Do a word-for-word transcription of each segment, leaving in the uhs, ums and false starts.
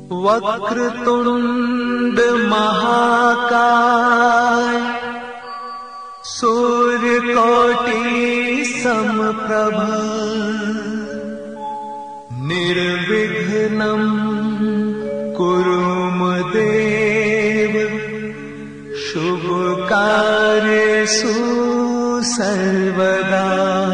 वक्रतुंड महाकाय सूर्यकोटि समप्रभ निर्विघ्नं कुरु मदेव शुभ कार्येषु सर्वदा।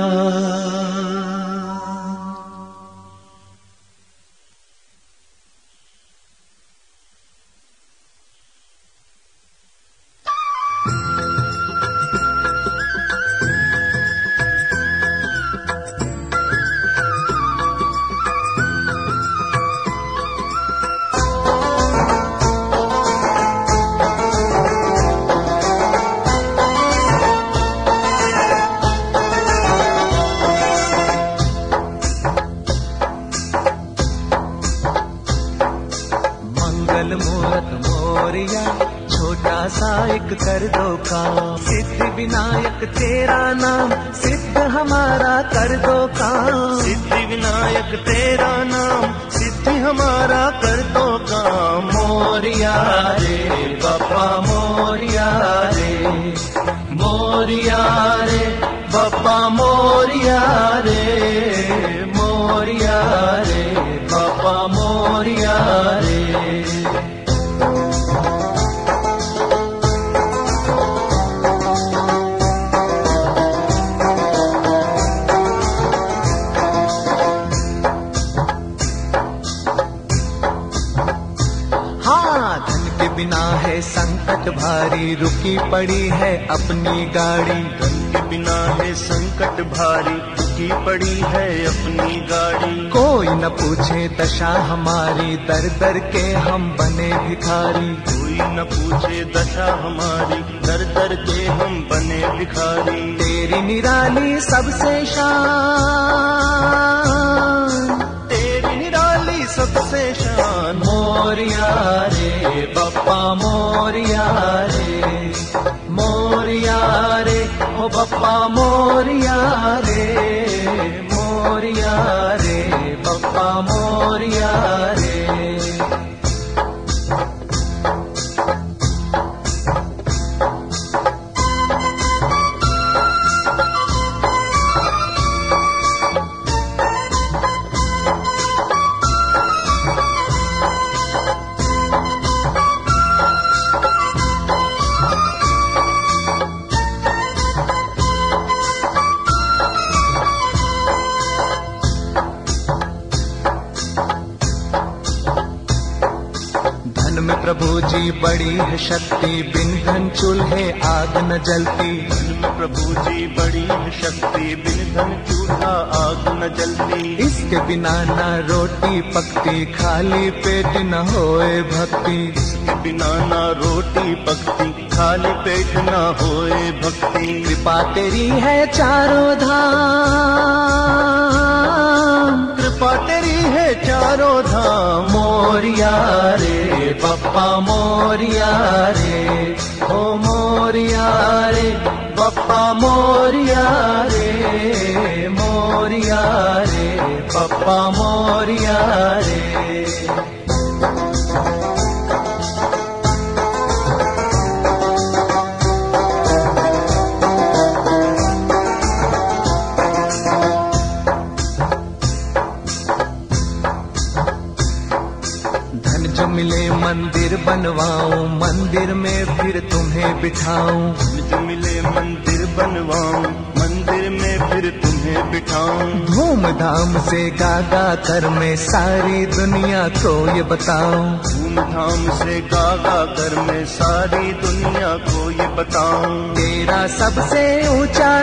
मूरत मोरिया छोटा सा एक कर दो काम, सिद्ध विनायक तेरा नाम सिद्ध हमारा कर दो काम। सिद्धि विनायक तेरा नाम सिद्धि हमारा कर दो काम। मोरिया रे बप्पा मोरिया रे, मोरिया रे बप्पा मोरिया रे, मोरिया रे बप्पा मोरिया रे। बिना है संकट भारी रुकी पड़ी है अपनी गाड़ी। धन के बिना है संकट भारी रुकी पड़ी है अपनी गाड़ी। कोई न पूछे दशा हमारी दर दर के हम बने भिखारी। कोई न पूछे दशा हमारी दर दर के हम बने भिखारी। तेरी निराली सबसे शान, तेरी निराली सबसे शान। मोरिया रे बप्पा मोरिया रे, मोरिया रे ओ बप्पा मोरिया रे, मोरिया रे बप्पा मोरिया रे। प्रभु जी बड़ी है शक्ति बिन धन चूल्हे आग न जलती। प्रभु जी बड़ी है शक्ति बिन धन चूल्हा आग न जलती। इसके बिना न रोटी पकती खाली पेट न होए भक्ति। इसके बिना न रोटी पकती खाली पेट न होए भक्ति। कृपा तेरी है चारों धाम, कृपा तेरी है चारों धाम। मोरिया रे बप्पा मोरिया रे, ओ मोरिया रे बप्पा मोरिया रे, मोरिया रे बप्पा मोरिया रे। मिले मंदिर बनवाऊं मंदिर में फिर तुम्हें बिठाऊं। जो मिले मंदिर बनवाऊं मंदिर में फिर तुम्हें बिठाऊं। धूमधाम से गा गा कर मैं सारी दुनिया को ये बताऊं। धूमधाम से गा गा कर मैं सारी दुनिया को ये बताऊं। तेरा सबसे ऊंचा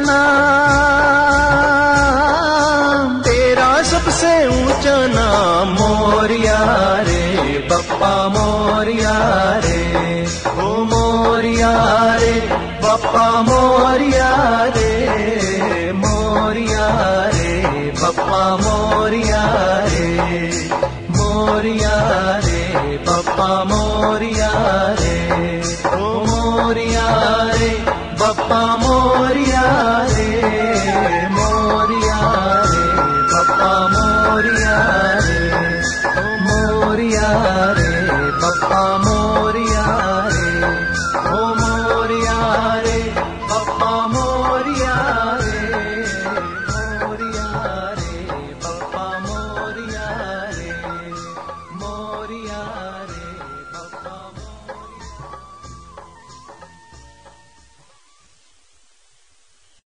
नाम, तेरा सबसे ऊंचा नाम। मोरिया रे बप्पा मोरिया रे, ओ मोरिया रे बप्पा मोरिया रे, मोरिया रे बप्पा मोरिया रे, मोरिया रे बप्पा मोरिया रे, ओ मोरिया रे बप्पा मोरिया रे, मोरिया रे बप्पा मोरिया रे, ओ मोरिया रे। आ मोरिया रे, ओ